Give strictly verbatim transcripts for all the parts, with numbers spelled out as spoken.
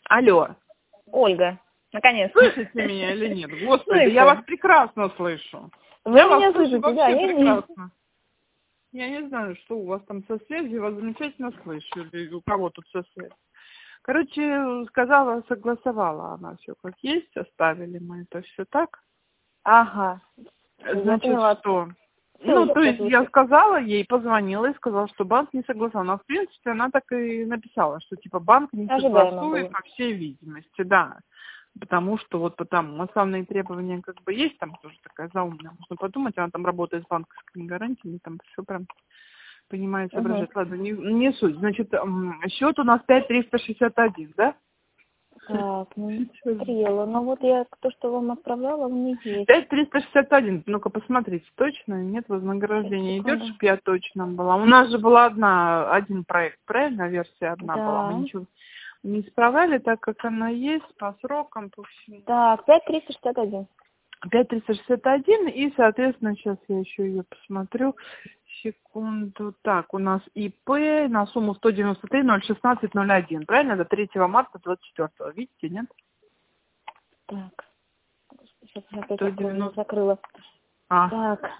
Алло. Ольга, наконец-то. Слышите меня или нет? Господи, Слышу. я вас прекрасно слышу. Вы я меня вас слышу слышите, вообще да, я не... прекрасно. Я не знаю, что у вас там со связью, я вас замечательно слышу. Или у кого тут со связью. Короче, сказала, согласовала она все как есть, оставили мы это все так. Ага. Я Значит, поняла. что? Всё, Ну, я то есть я послушаю. сказала ей, позвонила и сказала, что банк не согласовал. Но, в принципе, она так и написала, что, типа, банк не Ожидаемо согласует, было. по всей видимости, да. Потому что вот потому основные требования как бы есть, там тоже такая заумная, можно подумать, она там работает с банковскими гарантиями, там все прям понимает, Угу. соображает. Ладно, не, не суть. Значит, м, счет у нас пять триста шестьдесят один, да? Так, ну не смотрела. Но вот я то, что вам отправляла, у меня есть. пять триста шестьдесят один. Ну-ка посмотрите, точно нет Сейчас, вознаграждения идет, секунду. чтобы я точно была. У нас же была одна, один проект, правильно? Версия одна была. Мы Да. ничего не исправляли, так как она есть, по срокам, по всему. Так, пять триста шестьдесят один. пять триста шестьдесят один, и, соответственно, сейчас я еще ее посмотрю. Секунду. Так, у нас ИП на сумму сто девяносто три ноль шестнадцать ноль один. Правильно? До третьего марта двадцать четвёртого. Видите, нет? Так. Сейчас я опять сто открою, не девяносто. закрыла. А. Так.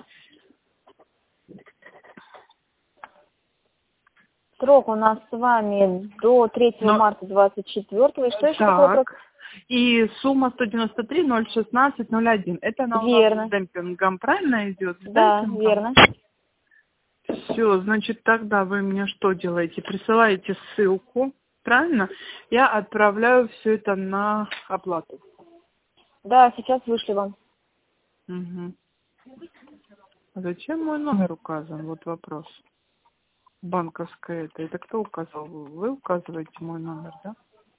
Срок у нас с вами до третьего Но, марта двадцать четвёртого. И что еще такой вопрос? так. И сумма сто девяносто три ноль шестнадцать ноль один. Это она у нас Верно. с демпингом, правильно идет? С Да, демпингом? верно. Все, значит, тогда вы мне что делаете? Присылаете ссылку, правильно? Я отправляю все это на оплату. Да, сейчас вышли вам. Угу. А зачем мой номер указан? Вот вопрос. Банковское это. Это кто указал? Вы указываете мой номер, да?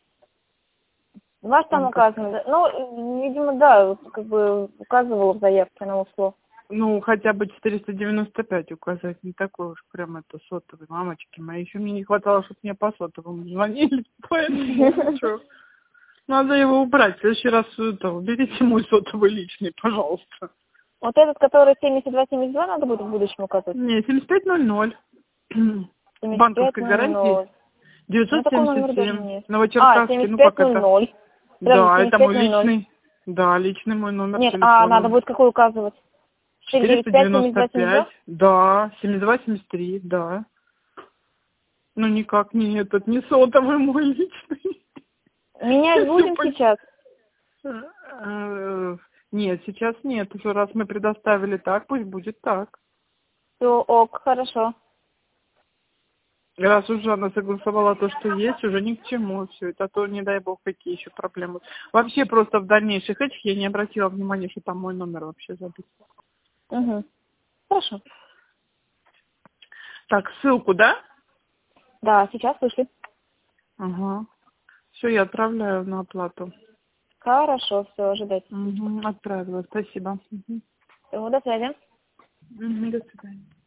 Ваш там Банковское. указан, да? Ну, видимо, да, вот как бы указывала в заявке на ушло. Ну, хотя бы четыреста девяносто пять указать. Не такой уж прям это сотовый. Мамочки мои. Еще мне не хватало, чтобы мне по сотовому звонили. Поэтому что? Надо его убрать. В следующий раз это, уберите мой сотовый личный, пожалуйста. Вот этот, который семьдесят два семьдесят два, надо будет в будущем указывать? Не, семьдесят пять ноль ноль. семьдесят пять Банковской ноль гарантии ноль. Ну, девятьсот такого семьдесят номера даже семь. нет. А, Новочеркасский, семьдесят ну пять как ноль это? ноль. Подожди, Да, семьдесят это пять мой ноль ноль. личный. Да, личный мой номер Нет, а надо телефона. будет какой указывать? семьдесят четыреста пять семьдесят девяносто два семьдесят пять. два? Да, семьдесят два семьдесят три, да. Ну никак не этот, не сотовый мой личный. Менять Я всё будем пон- сейчас? Э, Нет, сейчас нет. Уже раз мы предоставили так, пусть будет так. Все, ок, хорошо. Раз уже она согласовала то, что есть, уже ни к чему все это, а то, не дай бог, какие еще проблемы. Вообще просто в дальнейших этих я не обратила внимания, что там мой номер вообще забит. Угу. Хорошо. Так, ссылку, да? Да, сейчас вышли. Ага. Все, я отправляю на оплату. Хорошо, все, ожидать. Угу, отправила, спасибо. Угу. Всего, до связи. Угу, до свидания.